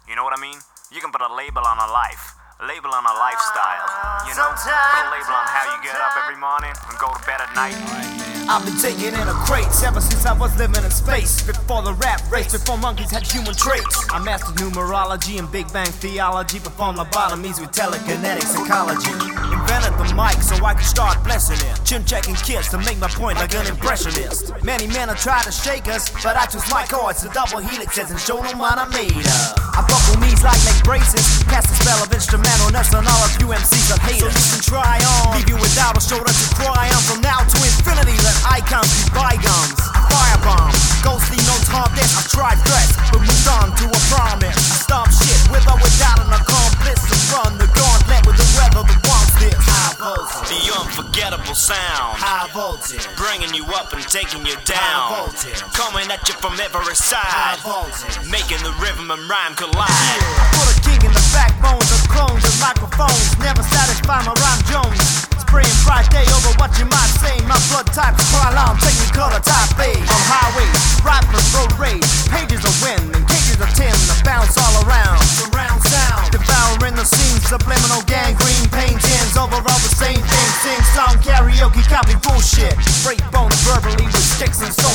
You know what I mean? You can put a label on a life, a label on a lifestyle. You know, put a label on how you get up every morning and go to bed at night. I've been taken in a crate ever since I was living in space. Before the rap race, before monkeys had human traits. I mastered numerology and Big Bang theology. Performed lobotomies with telekinetic psychology. Invented the mic so I could start blessing it. Chin-checking kids to make my point like an impressionist. Many men have tried to shake us, but I chose my chords to double helixes and show them what I'm made of. I buckle knees like leg braces. Cast the spell of instrumentalness on all of you MCs that hate us. So you can try on, leave you without a shoulder to cry on. From now to infinity, let icons be bygones. I firebomb, ghostly notes hard this. I tried threats, but moved on to a promise. I stomp shit with or without an accomplice. And run the gauntlet with the weather that wants this. High voltage, The unforgettable sound, high voltage, bringing you up and taking you high down. voltage, Coming at you from every high side, voltage. making the rhythm and rhyme collide. Put a king in the backbones of clones and microphones. Never satisfy my rhyme Jones. Spraying Friday over what you might say. My blood type is Krylon, technicolor type A. On highways, right for road rage. Pages of wind and cages of tin that bounce all around. Surround sound, devouring the scene. Subliminal gangrene paintings over all the same thing. Sing song, karaoke, copy bullshit. Break bones verbally with sticks and stones.